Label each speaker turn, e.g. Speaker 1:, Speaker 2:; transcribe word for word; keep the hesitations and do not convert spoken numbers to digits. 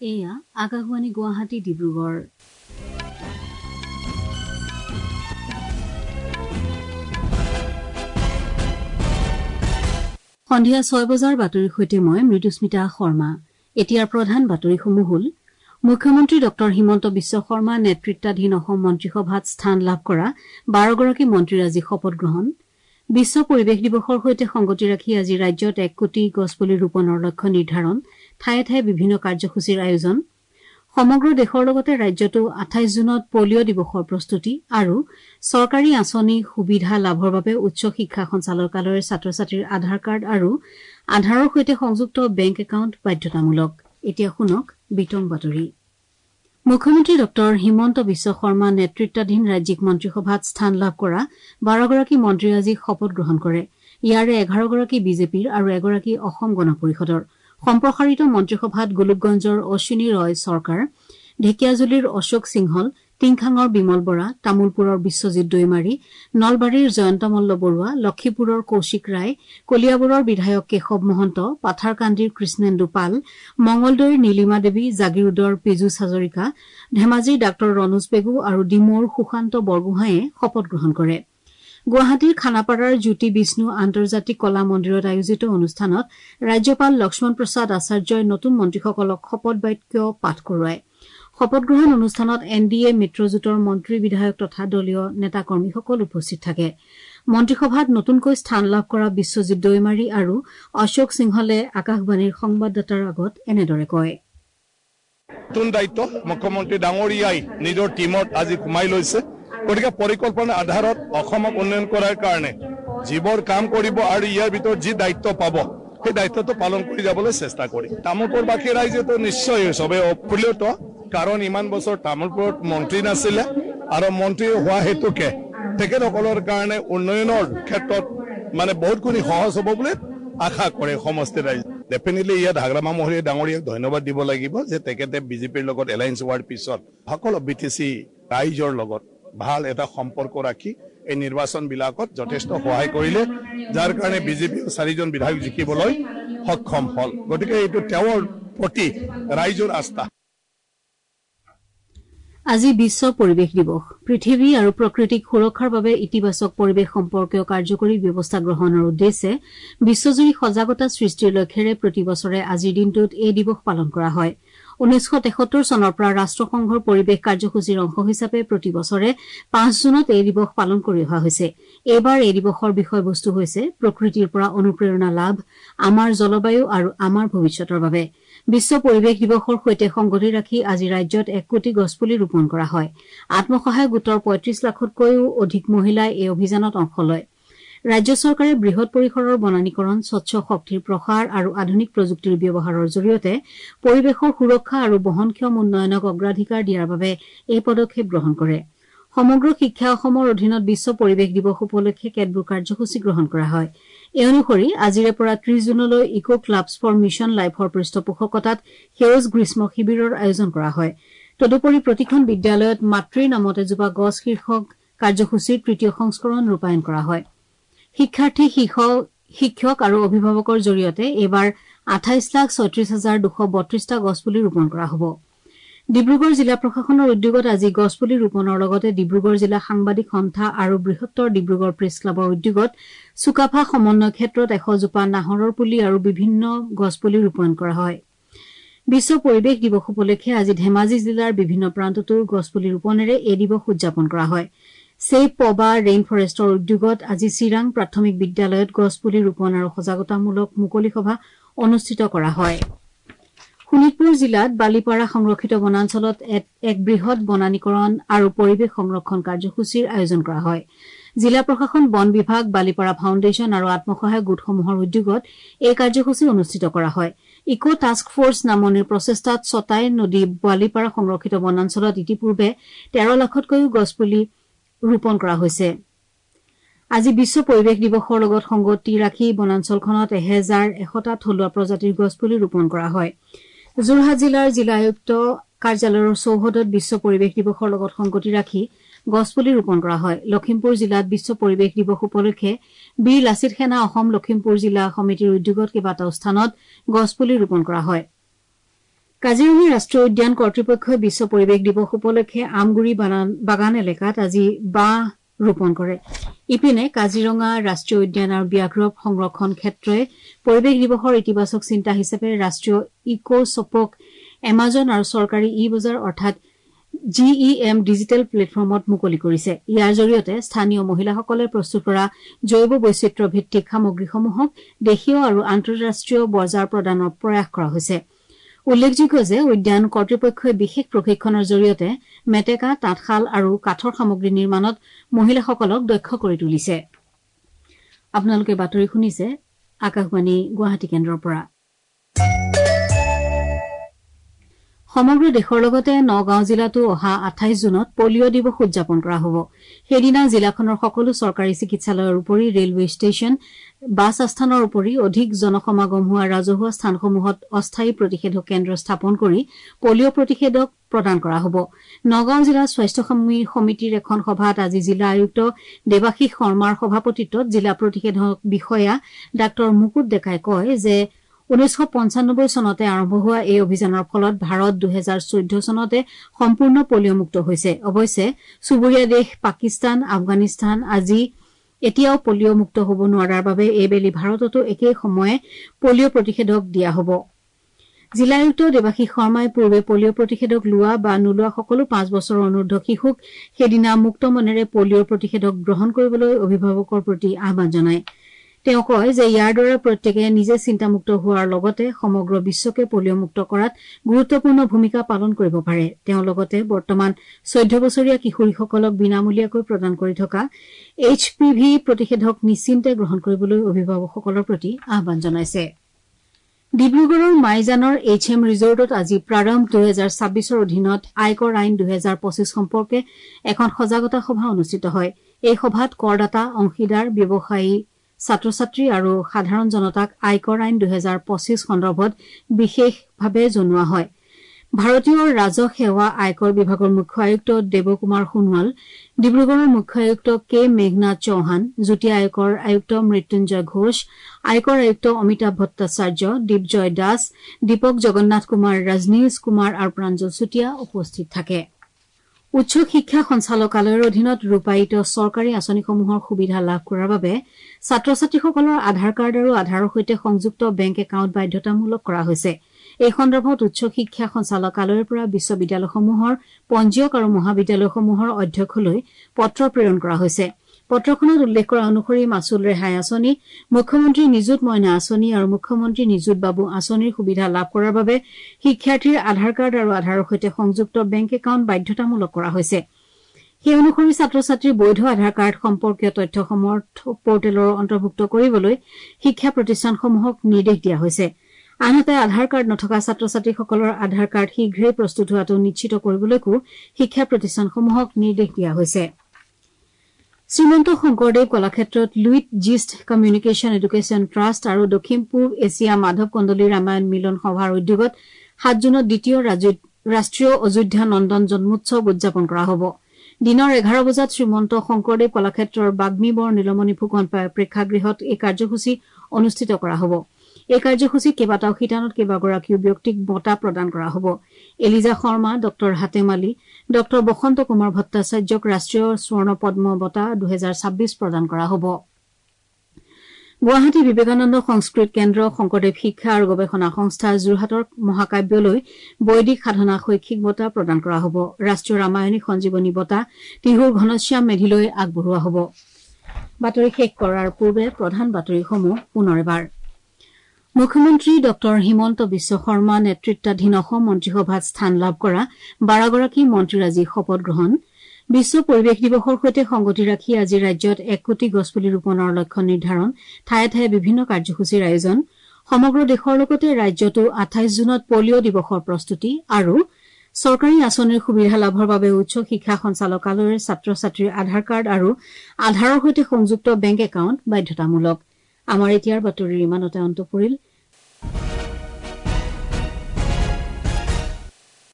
Speaker 1: এয়া আকাশবাণী গুৱাহাটী ডিব্ৰুগড়। সন্ধিয়া ছয় বজাৰ বাতৰিৰ সৈতে মই মৃদুস্মিতা শৰ্মা। এতিয়াৰ প্ৰধান বাতৰিসমূহ হ'ল মুখ্যমন্ত্ৰী ডঃ হিমন্ত বিশ্ব শৰ্মা নেতৃত্বাধীন অসম মন্ত্ৰীসভাত স্থান লাভ কৰা বাৰগৰাকী মন্ত্ৰীৰ আজি শপত গ্ৰহণ। বিশ্ব পৰিৱেশ দিৱসৰ সৈতে সংগতি ৰাখি আজি ৰাজ্যত এক কোটি গছপুলি ৰোপণৰ লক্ষ্য নিৰ্ধাৰণ, ঠায়ে ঠায়ে বিভিন্ন কাৰ্যসূচীৰ আয়োজন। সমগ্ৰ দেশৰ লগতে ৰাজ্যতো আঠাইশ জুনত পলিঅ' দিৱসৰ প্ৰস্তুতি আৰু চৰকাৰী আঁচনি সুবিধা লাভৰ বাবে উচ্চ শিক্ষা সঞ্চালকালয়ৰ ছাত্ৰ ছাত্ৰীৰ আধাৰ কাৰ্ড আৰু আধাৰৰ সৈতে সংযুক্ত বেংক একাউণ্ট বাধ্যতামূলক। এতিয়া শুনক বিতং বাতৰি। মুখ্যমন্ত্ৰী ডঃ হিমন্ত বিশ্ব শৰ্মা নেতৃত্বাধীন ৰাজ্যিক মন্ত্ৰীসভাত স্থান লাভ কৰা বাৰগৰাকী মন্ত্ৰীয়ে আজি শপত গ্ৰহণ কৰে। ইয়াৰে এঘাৰগৰাকী বিজেপিৰ আৰু এগৰাকী অসম গণ পৰিষদৰ। সম্প্ৰসাৰিত মন্ত্ৰীসভাত গোলোকগঞ্জৰ অশ্বিনী ৰয় চৰকাৰ, ঢেকিয়াজুলিৰ অশোক সিংহল, টিংখাঙৰ বিমল বৰা, তামুলপুৰৰ বিশ্বজিৎ দৈমাৰী, নলবাৰীৰ জয়ন্ত মল্ল বৰুৱা, লক্ষীপুৰৰ কৌশিক ৰায়, কলিয়াবৰৰ বিধায়ক কেশৱ মহন্ত, পাথাৰকান্দিৰ কৃষ্ণেন্দু পাল, মঙলদৈৰ নীলিমা দেৱী, জাগিৰোডৰ পীযুষ হাজৰিকা, ধেমাজিৰ ডাঃ ৰণোজ পেগু আৰু ডিমৌৰ সুশান্ত বৰগোহাঁয়ে শপত গ্ৰহণ কৰে। গুৱাহাটীৰ খানাপাৰাৰ জ্যোতি বিষ্ণু আন্তৰ্জাতিক কলা মন্দিৰত আয়োজিত অনুষ্ঠানত ৰাজ্যপাল লক্ষ্মণ প্ৰসাদ আচাৰ্যই নতুন মন্ত্ৰীসকলক শপত বাক্য পাঠ কৰোৱায়। শপত গ্ৰহণ অনুষ্ঠানত এন ডি এ মিত্ৰজোঁটৰ মন্ত্ৰী বিধায়ক তথা দলীয় নেতাকৰ্মীসকল উপস্থিত থাকে। মন্ত্ৰীসভাত নতুনকৈ স্থান লাভ কৰা বিশ্বজিৎ দৈমাৰী আৰু অশোক সিংহলে আকাশবাণীৰ সংবাদদাতাৰ আগত এনেদৰে কয়।
Speaker 2: নতুন দায়িত্ব মুখ্যমন্ত্ৰী ডাঙৰীয়াই নিজৰ টীমত আজি সোমাই লৈছে। গতিকে পৰিকল্পনাৰ আধাৰত অসমক উন্নয়ন কৰাৰ কাৰণে যিবোৰ কাম কৰিব আৰু ইয়াৰ ভিতৰত যি দায়িত্ব পাব সেই দায়িত্বটো পালন কৰি যাবলৈ চেষ্টা কৰিম। তামোলপুৰবাসী ৰাইজেতো নিশ্চয় চবে অপ্ৰিয়ত, কাৰণ ইমান বছৰ তামোলপুৰত মন্ত্ৰী নাছিলে আৰু মন্ত্ৰী হোৱা হেতুকে তেখেতসকলৰ কাৰণে উন্নয়নৰ ক্ষেত্ৰত মানে বহুত গুণী সহজ হ'ব বুলি আশা কৰে সমষ্টি ৰাইজ। ডেফিনেটলি ইয়াত হাগ্ৰামা মহৰীয়া ডাঙৰীয়াক ধন্যবাদ দিব লাগিব যে তেখেতে বিজেপিৰ লগত এলায়েন্স হোৱাৰ পিছত সকলো বি টি চি ৰাইজৰ লগত ভাল এটা সম্পৰ্ক ৰাখি এই নিৰ্বাচন বিলাকত যথেষ্ট সহায় কৰিলে, যাৰ কাৰণে বিজেপি চাৰিজন বিধায়ক জিকিবলৈ সক্ষম হল। গতিকে এইটো তেওঁৰ প্ৰতি ৰাইজৰ আস্থা।
Speaker 1: আজি বিশ্ব পৰিৱেশ দিৱস। পৃথিৱী আৰু প্ৰকৃতিক সুৰক্ষাৰ বাবে ইতিবাচক পৰিৱেশ সম্পৰ্কীয় কাৰ্যকৰী ব্যৱস্থা গ্ৰহণৰ উদ্দেশ্যে বিশ্বজুৰি সজাগতা সৃষ্টিৰ লক্ষ্যৰে প্ৰতি বছৰে আজিৰ দিনটোত এই দিৱস পালন কৰা হয়। ঊনৈশ তেসত্তৰ চনৰ পৰা ৰাষ্ট্ৰসংঘৰ পৰিৱেশ কাৰ্যসূচীৰ অংশ হিচাপে প্ৰতি বছৰে পাঁচ জুনত এই দিৱস পালন কৰি অহা হৈছে। এইবাৰ এই দিৱসৰ বিষয়বস্তু হৈছে প্ৰকৃতিৰ পৰা অনুপ্ৰেৰণা লাভ, আমাৰ জলবায়ু আৰু আমাৰ ভৱিষ্যতৰ বাবে। বিশ্ব পৰিৱেশ দিৱসৰ সৈতে সংগতি ৰাখি আজি ৰাজ্যত এক কোটি গছপুলি ৰোপণ কৰা হয়। আত্মসহায়ক গোটৰ পঁয়ত্ৰিশ লাখতকৈও অধিক মহিলাই এই অভিযানত অংশ লয়। ৰাজ্য চৰকাৰে বৃহৎ পৰিসৰৰ বনানীকৰণ, স্বচ্ছ শক্তিৰ প্ৰসাৰ আৰু আধুনিক প্ৰযুক্তিৰ ব্যৱহাৰৰ জৰিয়তে পৰিৱেশৰ সুৰক্ষা আৰু বহনক্ষম উন্নয়নক অগ্ৰাধিকাৰ দিয়াৰ বাবে এই পদক্ষেপ গ্ৰহণ কৰে। সমগ্ৰ শিক্ষা অসমৰ অধীনত বিশ্ব পৰিৱেশ দিৱস উপলক্ষে কেতবোৰ কাৰ্যসূচী গ্ৰহণ কৰা হয়। এই অনুসৰি আজিৰে পৰা ত্ৰিশ জুনলৈ ইকো ক্লাবছ ফৰ মিছন লাইফৰ পৃষ্ঠপোষকতাত সেউজ গ্ৰীষ্ম শিবিৰৰ আয়োজন কৰা হয়। তদুপৰি প্ৰতিখন বিদ্যালয়ত মাতৃৰ নামত এজোপা গছ শীৰ্ষক কাৰ্যসূচীৰ তৃতীয় সংস্কৰণ ৰূপায়ণ কৰা হয়। শিক্ষাৰ্থী, শিক্ষক আৰু অভিভাৱকৰ জৰিয়তে এইবাৰ আঠাইশ লাখ ছয়ত্ৰিশ হাজাৰ দুশ বত্ৰিশটা গছপুলি ৰোপণ কৰা হ'ব। ডিব্ৰুগড় জিলা প্ৰশাসনৰ উদ্যোগত আজি গছপুলি ৰোপণৰ লগতে ডিব্ৰুগড় জিলা সাংবাদিক সন্থা আৰু বৃহত্তৰ ডিব্ৰুগড় প্ৰেছ ক্লাবৰ উদ্যোগত চুকাফা সমন্বয় ক্ষেত্ৰত এশজোপা নাহৰৰ পুলি আৰু বিভিন্ন গছপুলি ৰোপণ কৰা হয়। বিশ্ব পৰিৱেশ দিৱস উপলক্ষে আজি ধেমাজি জিলাৰ বিভিন্ন প্ৰান্ততো গছপুলি ৰোপণেৰে এই দিৱস উদযাপন কৰা হয়। ছেভ পবা ৰেইন ফৰেষ্টৰ উদ্যোগত আজি চিৰাং প্ৰাথমিক বিদ্যালয়ত গছপুলি ৰোপণ আৰু সজাগতামূলক মুকলি সভা অনুষ্ঠিত কৰা হয়। শোণিতপুৰ জিলাত বালিপাৰা সংৰক্ষিত বনাঞ্চলত এক বৃহৎ বনানীকৰণ আৰু পৰিৱেশ সংৰক্ষণ কাৰ্যসূচীৰ আয়োজন কৰা হয়। জিলা প্ৰশাসন, বন বিভাগ, বালিপাৰা ফাউণ্ডেশ্যন আৰু আত্মসহায়ক গোটসমূহৰ উদ্যোগত এই কাৰ্যসূচী অনুষ্ঠিত কৰা হয়। ইকো টাস্ক ফৰ্চ নামনিৰ প্ৰচেষ্টাত ছটাই নদী বালিপাৰা সংৰক্ষিত বনাঞ্চলত ইতিপূৰ্বে তেৰ লাখতকৈও গছপুলি ৰোপণ কৰা হৈছে। আজি বিশ্ব পৰিৱেশ দিৱসৰ লগত সংগতি ৰাখি বনাঞ্চলখনত এহেজাৰ এশটা থলুৱা প্ৰজাতিৰ গছপুলি ৰোপণ কৰা হয়। যোৰহাট জিলাৰ জিলা আয়ুক্ত কাৰ্যালয়ৰ চৌহদত বিশ্ব পৰিৱেশ দিৱসৰ লগত সংগতি ৰাখি গছপুলি ৰোপণ কৰা হয়। লখিমপুৰ জিলাত বিশ্ব পৰিৱেশ দিৱস উপলক্ষে বীৰ লাচিত সেনা অসম লখিমপুৰ জিলা সমিতিৰ উদ্যোগত কেইবাটাও স্থানত গছপুলি ৰোপণ কৰা হয়। কাজিৰঙা ৰাষ্ট্ৰীয় উদ্যান কৰ্তৃপক্ষই বিশ্ব পৰিৱেশ দিৱস উপলক্ষে আমগুৰি বাগান এলেকাত আজি বাঁহ ৰোপণ কৰে। ইপিনে কাজিৰঙা ৰাষ্ট্ৰীয় উদ্যান আৰু ব্যাঘ্ৰ সংৰক্ষণ ক্ষেত্ৰই পৰিৱেশ দিৱসৰ ইতিবাচক চিন্তা হিচাপে ৰাষ্ট্ৰীয় ইকো শ্বপক এমাজন আৰু চৰকাৰী ই বজাৰ অৰ্থাৎ জি ই এম ডিজিটেল প্লেটফৰ্মত মুকলি কৰিছে। ইয়াৰ জৰিয়তে স্থানীয় মহিলাসকলে প্ৰস্তুত কৰা জৈৱ বৈচিত্ৰ্য ভিত্তিক সামগ্ৰীসমূহক দেশীয় আৰু আন্তঃৰাষ্ট্ৰীয় বজাৰ প্ৰদানৰ প্ৰয়াস কৰা হৈছে। উল্লেখযোগ্য যে উদ্যান কৰ্তৃপক্ষই বিশেষ প্ৰশিক্ষণৰ জৰিয়তে মেটেকা তাঁতশাল আৰু কাঠৰ সামগ্ৰী নিৰ্মাণত মহিলাসকলক দক্ষ কৰি তুলিছে। আপোনালোকে বাতৰি শুনিছে আকাশবাণী গুৱাহাটী কেন্দ্ৰৰ পৰা। সমগ্ৰ দেশৰ লগতে নগাঁও জিলাতো অহা আঠাইশ জুনত পলিঅ' দিৱস উদযাপন কৰা হ'ব। সেইদিনা জিলাখনৰ সকলো চৰকাৰী চিকিৎসালয়ৰ উপৰি ৰেলৱে ষ্টেচন বাছ আস্থানৰ উপৰি অধিক জনসমাগম হোৱা ৰাজহুৱা স্থানসমূহত অস্থায়ী প্ৰতিষেধক কেন্দ্ৰ স্থাপন কৰি পলিঅ' প্ৰতিষেধক প্ৰদান কৰা হ'ব। নগাঁও জিলা স্বাস্থ্য সমিতিৰ এখন সভাত আজি জিলা আয়ুক্ত দেৱাশীষ শৰ্মাৰ সভাপতিত্বত জিলা প্ৰতিষেধক বিষয়া ডাঃ মুকুট ডেকাই কয় যে ঊনৈশ পঞ্চানব্বৈ চনতে আৰম্ভ হোৱা এই অভিযানৰ ফলত ভাৰত দুহেজাৰ চৈধ্য চনতে সম্পূৰ্ণ পলিঅ'মুক্ত হৈছে। অৱশ্যে চুবুৰীয়া দেশ পাকিস্তান আফগানিস্তান আজি এতিয়াও পলিঅ'মুক্ত হ'ব নোৱাৰাৰ বাবে এইবেলি ভাৰততো একেই সময়ে পলিঅ' প্ৰতিষেধক দিয়া হ'ব। জিলা আয়ুক্ত দেৱাশীষ শৰ্মাই পূৰ্বে পলিঅ' প্ৰতিষেধক লোৱা বা নোলোৱা সকলো পাঁচ বছৰৰ অনুৰ্ধ শিশুক সেইদিনা মুক্ত মনেৰে পলিঅ'ৰ প্ৰতিষেধক গ্ৰহণ কৰিবলৈ অভিভাৱকৰ প্ৰতি আহ্বান জনায়। তেওঁ কয় যে ইয়াৰ দ্বাৰা প্ৰত্যেকে নিজে চিন্তামুক্ত হোৱাৰ লগতে সমগ্ৰ বিশ্বকে পলিঅ'মুক্ত কৰাত গুৰুত্বপূৰ্ণ ভূমিকা পালন কৰিব পাৰে। তেওঁ লগতে বৰ্তমান চৈধ্য বছৰীয়া কিশোৰীসকলক বিনামূলীয়াকৈ প্ৰদান কৰি থকা এইচ পি ভি প্ৰতিষেধক নিশ্চিন্তে গ্ৰহণ কৰিবলৈ অভিভাৱকসকলৰ প্ৰতি আহ্বান জনাইছে। ডিব্ৰুগড়ৰ মাইজানৰ এইচ এম ৰিজৰ্টত আজি প্ৰাৰম্ভ দুহেজাৰ ছাব্বিছৰ অধীনত আয়কৰ আইন দুহেজাৰ পঁচিছ সম্পৰ্কে এখন সজাগতা সভা অনুষ্ঠিত হয়। এই সভাত কৰদাতা অংশীদাৰ ব্যৱসায়ী ছাত্ৰ ছাত্ৰী আৰু সাধাৰণ জনতাক আয়কৰ আইন দুহেজাৰ পঁচিছ সন্দৰ্ভত বিশেষভাৱে জনোৱা হয়। ভাৰতীয় ৰাজহ সেৱা আয়কৰ বিভাগৰ মুখ্য আয়ুক্ত দেৱকুমাৰ সোণোৱাল, ডিব্ৰুগড়ৰ মুখ্য আয়ুক্ত কে মেঘনাথ চৌহান, যুটীয়া আয়কৰ আয়ুক্ত মৃত্যুঞ্জয় ঘোষ, আয়কৰ আয়ুক্ত অমিতাভ ভট্টাচাৰ্য, দীপজয় দাস, দীপক জগন্নাথ কুমাৰ, ৰজনীশ কুমাৰ আৰু প্ৰাঞ্জল চুতীয়া উপস্থিত থাকে। উচ্চ শিক্ষা সঞ্চালকালয়ৰ অধীনত ৰূপায়িত চৰকাৰী আঁচনিসমূহৰ সুবিধা লাভ কৰাৰ বাবে ছাত্ৰ ছাত্ৰীসকলৰ আধাৰ কাৰ্ড আৰু আধাৰৰ সৈতে সংযুক্ত বেংক একাউণ্ট বাধ্যতামূলক কৰা হৈছে। এই সন্দৰ্ভত উচ্চ শিক্ষা সঞ্চালকালয়ৰ পৰা বিশ্ববিদ্যালয়সমূহৰ পঞ্জীয়ক আৰু মহাবিদ্যালয়সমূহৰ অধ্যক্ষলৈ পত্ৰ প্ৰেৰণ কৰা হৈছে। পত্ৰখনত উল্লেখ কৰা অনুসৰি মাচুল ৰেহাই আঁচনি, মুখ্যমন্ত্ৰী নিযুত মইনা আঁচনি আৰু মুখ্যমন্ত্ৰী নিযুত বাবু আঁচনিৰ সুবিধা লাভ কৰাৰ বাবে শিক্ষাৰ্থীৰ আধাৰ কাৰ্ড আৰু আধাৰৰ সৈতে সংযুক্ত বেংক একাউণ্ট বাধ্যতামূলক কৰা হৈছে। সেই অনুসৰি ছাত্ৰ ছাত্ৰীৰ বৈধ আধাৰ কাৰ্ড সম্পৰ্কীয় তথ্যসমূহ পৰ্টেলৰ অন্তৰ্ভুক্ত কৰিবলৈ শিক্ষা প্ৰতিষ্ঠানসমূহক নিৰ্দেশ দিয়া হৈছে। আনহাতে আধাৰ কাৰ্ড নথকা ছাত্ৰ ছাত্ৰীসকলৰ আধাৰ কাৰ্ড শীঘ্ৰেই প্ৰস্তুত হোৱাটো নিশ্চিত কৰিবলৈকো শিক্ষা প্ৰতিষ্ঠানসমূহক নিৰ্দেশ দিয়া হৈছে। শ্ৰীমন্ত শংকৰদেৱ কলাক্ষেত্ৰত লুইট জিষ্ট কমিউনিকেশ্যন এডুকেশ্যন ট্ৰাষ্ট আৰু দক্ষিণ পূব এছিয়া মাধৱ কন্দলী ৰামায়ণ মিলন সভাৰ উদ্যোগত সাত জুনত দ্বিতীয় ৰাষ্ট্ৰীয় অযোধ্যা নন্দন জন্মোৎসৱ উদযাপন কৰা হ'ব। দিনৰ এঘাৰ বজাত শ্ৰীমন্ত শংকৰদেৱ কলাক্ষেত্ৰৰ বাগ্মীবৰ নীলমণি ফুকন প্ৰেক্ষাগৃহত এই কাৰ্যসূচী অনুষ্ঠিত কৰা হ'ব। এই কাৰ্যসূচীত কেইবাটাও শিতানত কেইবাগৰাকীও ব্যক্তিক বঁটা প্ৰদান কৰা হ'ব। এলিজা শৰ্মা, ডঃ হাতেম আলী, ডঃ বসন্ত কুমাৰ ভট্টাচাৰ্যক ৰাষ্ট্ৰীয় স্বৰ্ণ পদ্ম বঁটা দুহেজাৰ ছাব্বিছ প্ৰদান কৰা হ'ব। গুৱাহাটী বিবেকানন্দ সংস্কৃত কেন্দ্ৰ, শংকৰদেৱ শিক্ষা আৰু গৱেষণা সংস্থা, যোৰহাটৰ মহাকাব্যলৈ বৈদিক সাধনা শৈক্ষিক বঁটা প্ৰদান কৰা হ'ব। ৰাষ্ট্ৰীয় ৰামায়ণিক সঞ্জীৱনী বঁটা তিহুৰ ঘনশ্যাম মেধিলৈ আগবঢ়োৱা হ'ব। বাতৰি শেষ কৰাৰ পূৰ্বে প্ৰধান বাতৰিসমূহ পুনৰ এবাৰ। মুখ্যমন্ত্ৰী ডঃ হিমন্ত বিশ্ব শৰ্মা নেতৃত্বাধীন অসম মন্ত্ৰীসভাত স্থান লাভ কৰা বাৰগৰাকী মন্ত্ৰীৰ আজি শপত গ্ৰহণ। বিশ্ব পৰিৱেশ দিৱসৰ সৈতে সংগতি ৰাখি আজি ৰাজ্যত এক কোটি গছপুলি ৰোপণৰ লক্ষ্য নিৰ্ধাৰণ, ঠায়ে ঠায়ে বিভিন্ন কাৰ্যসূচীৰ আয়োজন। সমগ্ৰ দেশৰ লগতে ৰাজ্যতো আঠাইশ জুনত পলিঅ' দিৱসৰ প্ৰস্তুতি আৰু চৰকাৰী আঁচনিৰ সুবিধা লাভৰ বাবে উচ্চ শিক্ষা সঞ্চালকালয়ৰ ছাত্ৰ ছাত্ৰীৰ আধাৰ কাৰ্ড আৰু আধাৰৰ সৈতে সংযুক্ত বেংক একাউণ্ট বাধ্যতামূলক। আমাৰ এতিয়াৰ বাতৰিৰ ইমানতে অন্ত পৰিল।